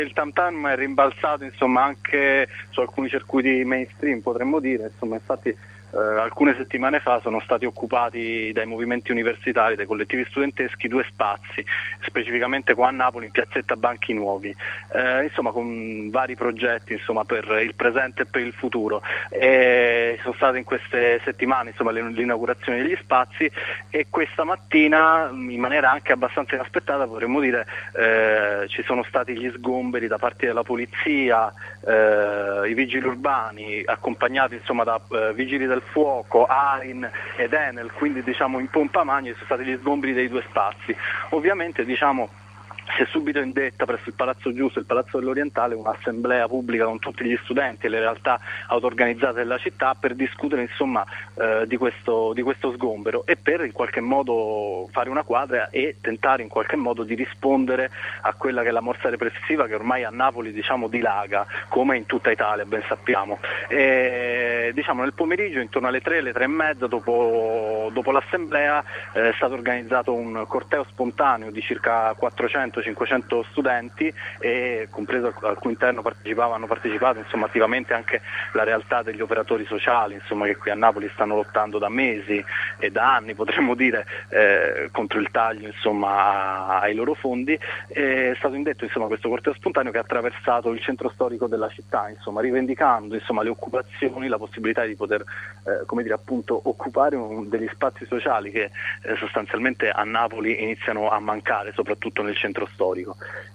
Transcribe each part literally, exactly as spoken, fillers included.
Il tam tam è rimbalzato insomma anche su alcuni circuiti mainstream, potremmo dire, insomma, infatti eh, alcune settimane fa sono stati occupati dai movimenti universitari, dai collettivi studenteschi, due spazi, specificamente qua a Napoli in piazzetta Banchi Nuovi, eh, insomma con vari progetti insomma, per il presente e per il futuro. E sono state in queste settimane insomma, l'inaugurazione degli spazi e questa mattina in maniera anche abbastanza inaspettata potremmo dire eh, ci sono stati gli sgomberi da parte della polizia, eh, i vigili urbani accompagnati insomma da eh, vigili del fuoco, ARIN ed Enel, quindi diciamo in pompa magna sono stati gli sgomberi dei due spazi. Ovviamente diciamo si è subito indetta presso il Palazzo Giusto e il Palazzo dell'Orientale un'assemblea pubblica con tutti gli studenti e le realtà auto-organizzate della città per discutere insomma eh, di, questo, di questo sgombero e per in qualche modo fare una quadra e tentare in qualche modo di rispondere a quella che è la morsa repressiva che ormai a Napoli diciamo dilaga come in tutta Italia ben sappiamo. E, diciamo nel pomeriggio intorno alle tre, alle tre e mezza dopo, dopo l'assemblea eh, è stato organizzato un corteo spontaneo di circa quattrocento cinquecento studenti e compreso al cui interno partecipavano, hanno partecipato insomma, attivamente anche la realtà degli operatori sociali insomma, che qui a Napoli stanno lottando da mesi e da anni potremmo dire eh, contro il taglio insomma, ai loro fondi. È stato indetto insomma, questo corteo spontaneo che ha attraversato il centro storico della città insomma, rivendicando insomma, le occupazioni, la possibilità di poter eh, come dire, appunto, occupare un, degli spazi sociali che eh, sostanzialmente a Napoli iniziano a mancare soprattutto nel centro storico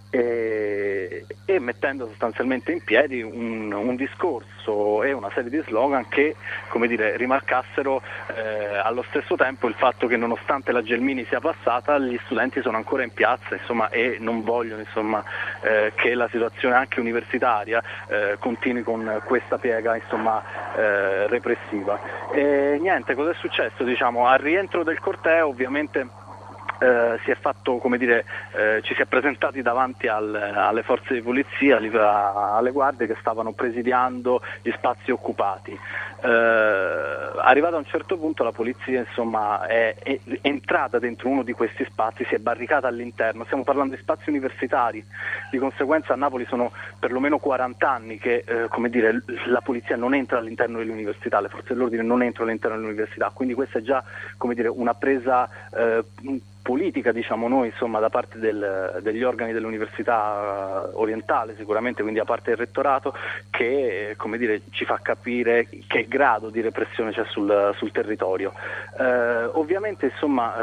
e, e mettendo sostanzialmente in piedi un, un discorso e una serie di slogan che come dire, rimarcassero eh, allo stesso tempo il fatto che nonostante la Gelmini sia passata gli studenti sono ancora in piazza insomma, e non vogliono insomma, eh, che la situazione anche universitaria eh, continui con questa piega insomma, eh, repressiva. E niente, cosa è successo? Diciamo, al rientro del corteo ovviamente Eh, si è fatto, come dire, eh, ci si è presentati davanti al, alle forze di polizia, alle guardie che stavano presidiando gli spazi occupati. Eh, arrivata a un certo punto la polizia insomma, è, è entrata dentro uno di questi spazi, si è barricata all'interno, stiamo parlando di spazi universitari, di conseguenza a Napoli sono perlomeno quaranta anni che eh, come dire, la polizia non entra all'interno dell'università, le forze dell'ordine non entrano all'interno dell'università, quindi questa è già come dire, una presa eh, politica diciamo noi insomma da parte del, degli organi dell'università orientale sicuramente, quindi da parte del rettorato che come dire, ci fa capire che grado di repressione c'è sul, sul territorio. Eh, ovviamente insomma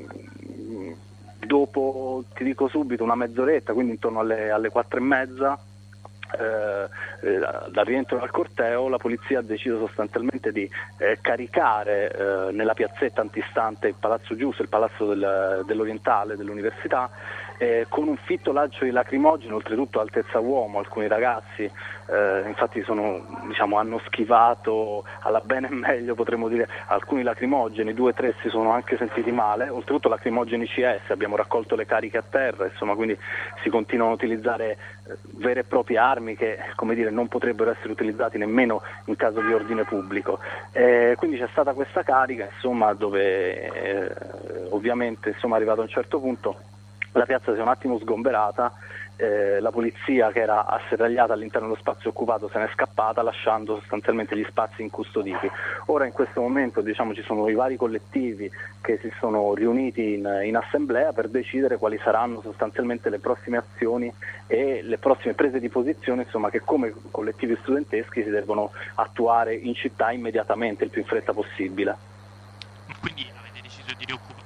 eh, dopo ti dico subito una mezz'oretta, quindi intorno alle, alle quattro e mezza Eh, eh, dal rientro dal corteo la polizia ha deciso sostanzialmente di eh, caricare eh, nella piazzetta antistante il Palazzo Giusto, il Palazzo del, dell'Orientale dell'università eh, con un fitto lancio di lacrimogeno, oltretutto altezza uomo. Alcuni ragazzi eh, infatti sono, diciamo, hanno schivato alla bene e meglio potremmo dire alcuni lacrimogeni, due o tre si sono anche sentiti male, oltretutto lacrimogeni C S, abbiamo raccolto le cariche a terra, insomma, quindi si continuano a utilizzare eh, vere e proprie armi che come dire, non potrebbero essere utilizzati nemmeno in caso di ordine pubblico. Eh, quindi c'è stata questa carica insomma, dove eh, ovviamente insomma, arrivato a un certo punto la piazza si è un attimo sgomberata, eh, la polizia che era asserragliata all'interno dello spazio occupato se n'è scappata lasciando sostanzialmente gli spazi incustoditi. Ora in questo momento diciamo, ci sono i vari collettivi che si sono riuniti in, in assemblea per decidere quali saranno sostanzialmente le prossime azioni e le prossime prese di posizione insomma, che come collettivi studenteschi si devono attuare in città immediatamente, il più in fretta possibile. Quindi avete deciso di rioccupare